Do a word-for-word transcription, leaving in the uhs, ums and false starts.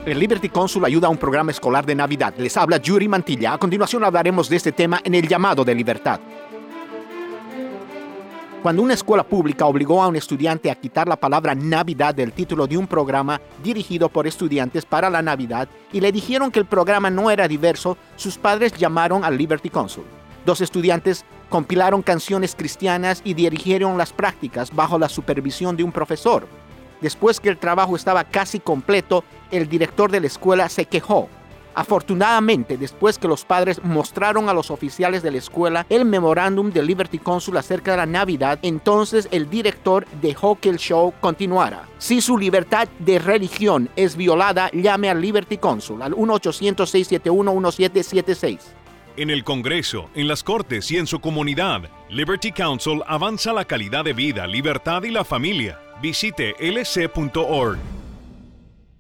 El Liberty Counsel ayuda a un programa escolar de Navidad. Les habla Yuri Mantilla. A continuación hablaremos de este tema en el llamado de libertad. Cuando una escuela pública obligó a un estudiante a quitar la palabra Navidad del título de un programa dirigido por estudiantes para la Navidad y le dijeron que el programa no era diverso, sus padres llamaron al Liberty Counsel. Dos estudiantes compilaron canciones cristianas y dirigieron las prácticas bajo la supervisión de un profesor. Después que el trabajo estaba casi completo, el director de la escuela se quejó. Afortunadamente, después que los padres mostraron a los oficiales de la escuela el memorándum del Liberty Counsel acerca de la Navidad, entonces el director dejó que el show continuara. Si su libertad de religión es violada, llame al Liberty Counsel al uno ochocientos, seiscientos setenta y uno, diecisiete setenta y seis. En el Congreso, en las Cortes y en su comunidad, Liberty Counsel avanza la calidad de vida, libertad y la familia. Visite L C punto org.